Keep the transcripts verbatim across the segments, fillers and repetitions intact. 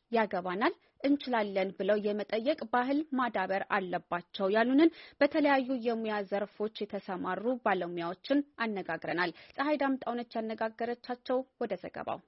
ያገባናል እንችላለን ብለው የመጠየቅ ባህል ማዳበር አለባቸው ያሉንን በተለያዩ የሙያ ዘርፎች የተሰማሩ ባለሙያዎችን አነጋግረናል። ፀሐይ ዳምጣው ነች ያነጋገረቻቸው። ወደ ዘገባው።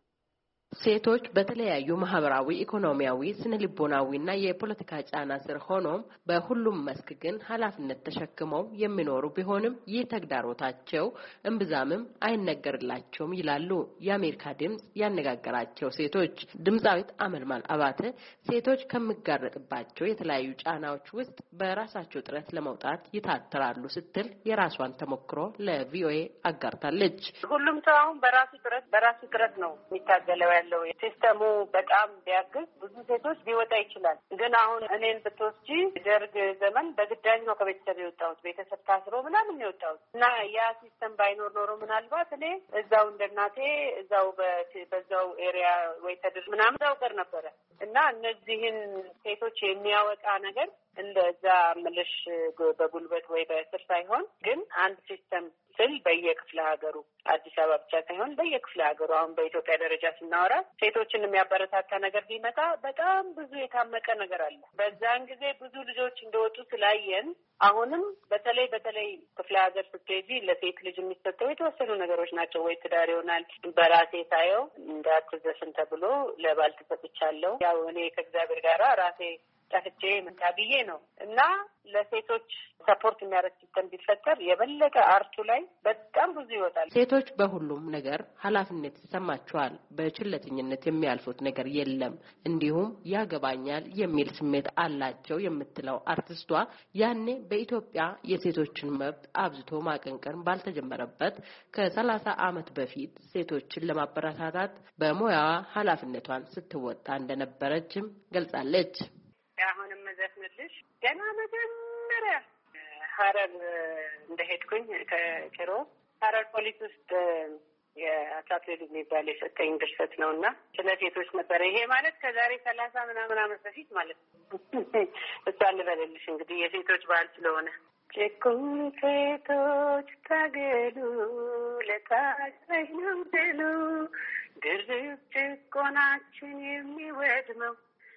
ሴቶች በተለያዩ ማህበራዊ፣ ኢኮኖሚያዊ፣ ስነልቦናዊና የፖለቲካ ጫና ስር ሆኖም በሁሉም መስክ ግን ኃላፊነት ተሸክመው የሚኖሩ ቢሆንም ይህ ተግዳሮታቸው እምብዛምም አይነገርላቸውም ይላሉ የአሜሪካ ድምጽ ያነጋገራቸው ሴቶች። ድምጻዊት አመልማል አባተ ሴቶች ከሚጋረጥባቸው የተለያዩ ጫናዎች ውስጥ በራሳቸው ጥረት ለመውጣት ይታተራሉ ስትል የራሷን ተሞክሮ ለቪኦኤ አጋርታለች። ሁሉም ሰው አሁን በራሱ ጥረት በራሱ ጥረት ነው የሚታገለው ያለው። ሲስተሙ በጣም ቢያግዝ ብዙ ሴቶች ሊወጣ ይችላል። ግን አሁን እኔን ብትወስጂ ደርግ ዘመን በግዳጅ ነው ከቤተሰብ የወጣሁት። ቤተሰብ ታስሮ ምናምን የወጣሁት እና ያ ሲስተም ባይኖር ኖሮ ምናልባት እኔ እዛው እንደናቴ እዛው በዛው ኤሪያ ወይ ተድር ምናምን እዛው ቀር ነበረ እና እነዚህን ሴቶች የሚያወጣ ነገር እንደዛ ምልሽ በጉልበት ወይ በእስር ሳይሆን ግን አንድ ሲስተም ስል በየክፍለ ሀገሩ አዲስ አበባ ብቻ ሳይሆን በየክፍለ ሀገሩ አሁን በኢትዮጵያ ደረጃ ስናወራ ሴቶችን የሚያበረታታ ነገር ቢመጣ በጣም ብዙ የታመቀ ነገር አለ። በዛን ጊዜ ብዙ ልጆች እንደወጡ ስላየን አሁንም በተለይ በተለይ ክፍለ ሀገር ስትሄጂ ለሴት ልጅ የሚሰጠው የተወሰኑ ነገሮች ናቸው። ወይ ትዳር ይሆናል። በራሴ ሳየው እንዳትዘፍን ተብሎ ለባል ተሰጥቻለሁ። ያው እኔ ከእግዚአብሔር ጋር ራሴ ጠፍቼ ምንታብዬ ነው እና ለሴቶች ሰፖርት የሚያደርግ ሲስተም ቢፈጠር የበለጠ አርቱ ላይ በጣም ብዙ ይወጣል። ሴቶች በሁሉም ነገር ኃላፊነት ይሰማቸዋል። በችለተኝነት የሚያልፉት ነገር የለም። እንዲሁም ያገባኛል የሚል ስሜት አላቸው የምትለው አርቲስቷ ያኔ በኢትዮጵያ የሴቶችን መብት አብዝቶ ማቀንቀን ባልተጀመረበት ከሰላሳ ዓመት በፊት ሴቶችን ለማበረታታት በሙያዋ ኃላፊነቷን ስትወጣ እንደነበረችም ገልጻለች። አሁንም መዘፍንልሽ ገና መጀመሪያ ሀረር እንደሄድኩኝ ከጭሮ ሀረር ፖሊስ ውስጥ የአትሌት የሚባል የሰጠኝ ድርሰት ነው እና ስለ ሴቶች ነበረ። ይሄ ማለት ከዛሬ ሰላሳ ምናምን ዓመት በፊት ማለት ነው። እሷ ልበልልሽ እንግዲህ የሴቶች ባህል ስለሆነ ጭቁን ሴቶች ታገሉ ለታች ነው ደሉ ድርብ ጭቆናችን የሚወድመው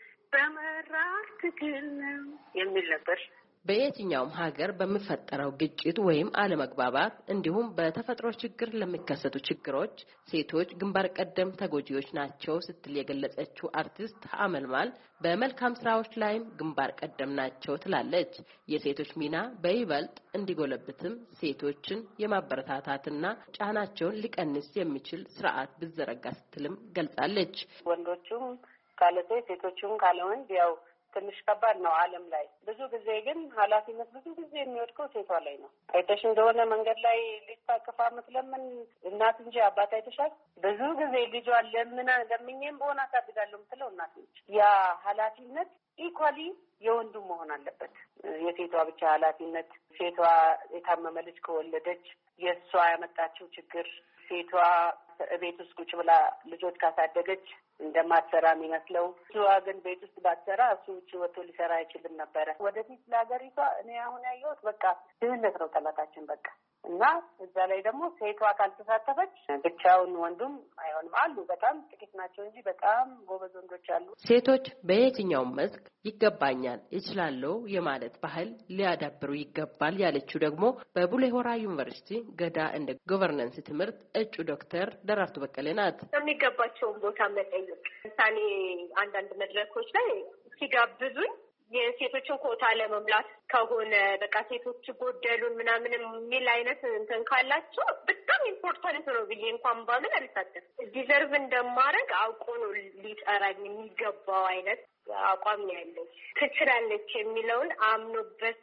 በመራር ትግል ነው የሚል ነበር። በየትኛውም ሀገር በሚፈጠረው ግጭት ወይም አለመግባባት እንዲሁም በተፈጥሮ ችግር ለሚከሰቱ ችግሮች ሴቶች ግንባር ቀደም ተጎጂዎች ናቸው ስትል የገለጸችው አርቲስት አመልማል በመልካም ስራዎች ላይም ግንባር ቀደም ናቸው ትላለች። የሴቶች ሚና በይበልጥ እንዲጎለብትም ሴቶችን የማበረታታትና ጫናቸውን ሊቀንስ የሚችል ስርዓት ብዘረጋ ስትልም ገልጻለች። ወንዶቹም ካለ ሴት ሴቶቹም ካለ ወንድ ያው ትንሽ ከባድ ነው ዓለም ላይ። ብዙ ጊዜ ግን ኃላፊነት ብዙ ጊዜ የሚወድቀው ሴቷ ላይ ነው። አይተሽ እንደሆነ መንገድ ላይ ሊታቀፋ ምትለምን እናት እንጂ አባት አይተሻል? ብዙ ጊዜ ልጇን ለምና ለምኜም በሆነ አሳድጋለሁ ምትለው እናት ነች። ያ ኃላፊነት ኢኳሊ የወንዱ መሆን አለበት። የሴቷ ብቻ ኃላፊነት ሴቷ የታመመ ልጅ ከወለደች የእሷ ያመጣችው ችግር ሴቷ ቤት ውስጥ ቁጭ ብላ ልጆች ካሳደገች እንደማትሰራ የሚመስለው እሷ ግን ቤት ውስጥ ባትሰራ እሱ ውጭ ወጥቶ ሊሰራ አይችልም ነበረ። ወደፊት ለሀገሪቷ እኔ አሁን ያየሁት በቃ ድህነት ነው ጠላታችን በቃ እና እዛ ላይ ደግሞ ሴቷ ካልተሳተፈች ብቻውን ወንዱም አይሆንም። አሉ በጣም ጥቂት ናቸው እንጂ በጣም ጎበዝ ወንዶች አሉ። ሴቶች በየትኛውም መስክ ይገባኛል እችላለሁ የማለት ባህል ሊያዳብሩ ይገባል ያለችው ደግሞ በቡሌ ሆራ ዩኒቨርሲቲ ገዳ እንደ ጎቨርናንስ ትምህርት እጩ ዶክተር ደራርቱ በቀለ ናት። የሚገባቸውን ቦታ መጠየቅ ለምሳሌ አንዳንድ መድረኮች ላይ ሲጋብዙኝ የሴቶችን ኮታ ለመምላት ከሆነ በቃ ሴቶች ጎደሉን ምናምን የሚል አይነት እንትን ካላቸው በጣም ኢምፖርታንት ነው ብዬ እንኳን ባምን አልሳተፍም። ዲዘርቭ እንደማደርግ አውቆ ነው ሊጠራኝ የሚገባው አይነት አቋም ያለው ትችላለች የሚለውን አምኖበት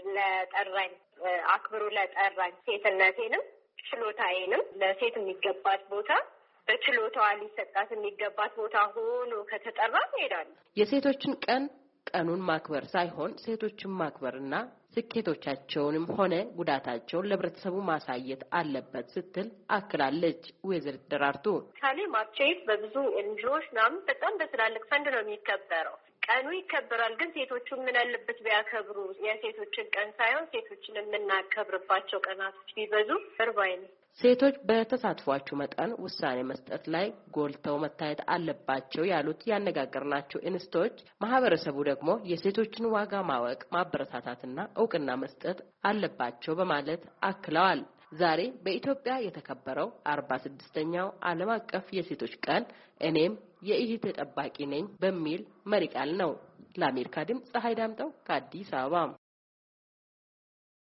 ለጠራኝ አክብሮ ለጠራኝ ሴትነቴንም ችሎታዬንም ለሴት የሚገባት ቦታ በችሎታዋ ሊሰጣት የሚገባት ቦታ ሆኖ ከተጠራ እሄዳለሁ። የሴቶችን ቀን ቀኑን ማክበር ሳይሆን ሴቶችን ማክበርና ስኬቶቻቸውንም ሆነ ጉዳታቸውን ለህብረተሰቡ ማሳየት አለበት ስትል አክላለች። ወይዘሪት ደራርቱ ካሌ ማርቼት በብዙ ኤንጂኦዎች ናም በጣም በትላልቅ ፈንድ ነው የሚከበረው። ቀኑ ይከበራል፣ ግን ሴቶቹ ምን አለበት ቢያከብሩ የሴቶችን ቀን ሳይሆን ሴቶችን የምናከብርባቸው ቀናቶች ቢበዙ እርባይ ነው። ሴቶች በተሳትፏቸው መጠን ውሳኔ መስጠት ላይ ጎልተው መታየት አለባቸው ያሉት ያነጋገርናቸው እንስቶች ማህበረሰቡ ደግሞ የሴቶችን ዋጋ ማወቅ ማበረታታትና እውቅና መስጠት አለባቸው በማለት አክለዋል። ዛሬ በኢትዮጵያ የተከበረው አርባ ስድስተኛው ዓለም አቀፍ የሴቶች ቀን እኔም የእህት ጠባቂ ነኝ በሚል መሪ ቃል ነው። ለአሜሪካ ድምፅ ፀሐይ ዳምጠው ከአዲስ አበባ